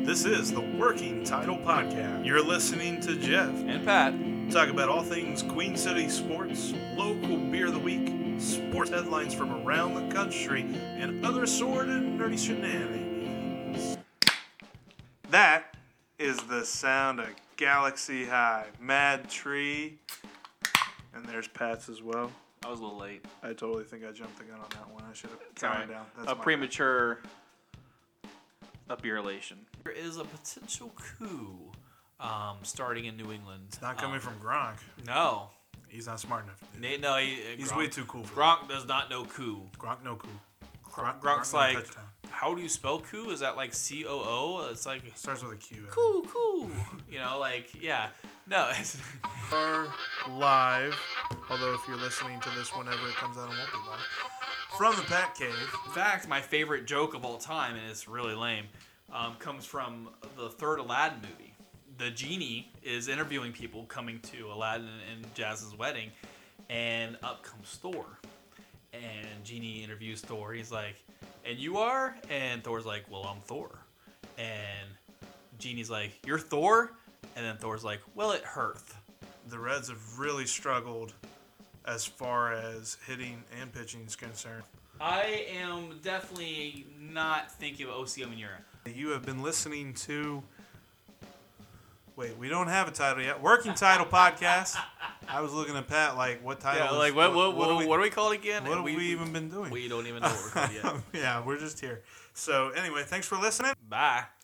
This is the Working Title Podcast. You're listening to Jeff and Pat talk about all things Queen City sports, local beer of the week, sports headlines from around the country, and other assorted nerdy shenanigans. That is the sound of Galaxy High. Mad Tree. And there's Pat's as well. I was a little late. I totally think I jumped the gun on that one. I should have It's counted all right. down. That's A premature beer elation. There is a potential coup starting in New England. It's not coming from Gronk. No. He's not smart enough. No, He's Gronk, way too cool for Gronk does not know coup. that. Gronk, no coup. Gronk's no like, touchdown. how do you spell coup? Is that like COO? It's like, Starts with a Q. coup. You know, like, yeah. No. Are live, although if you're listening to this whenever it comes out, it won't be live. From the Pat Cave. In fact, my favorite joke of all time, and it's really lame, comes from the third Aladdin movie. The genie is interviewing people coming to Aladdin and Jazz's wedding, and up comes Thor. And Genie interviews Thor. He's like, and you are? And Thor's like, well, I'm Thor. And Genie's like, you're Thor? And then Thor's like, well, it hurts. The Reds have really struggled as far as hitting and pitching is concerned. I am definitely not thinking of Osio Manura. You have been listening to... Wait, we don't have a title yet. Working Title Podcast. I was looking at Pat like, what title? Yeah, is, like what do we call it again? What have we even been doing? We don't even know what we're called yet. Yeah, we're just here. So anyway, thanks for listening. Bye.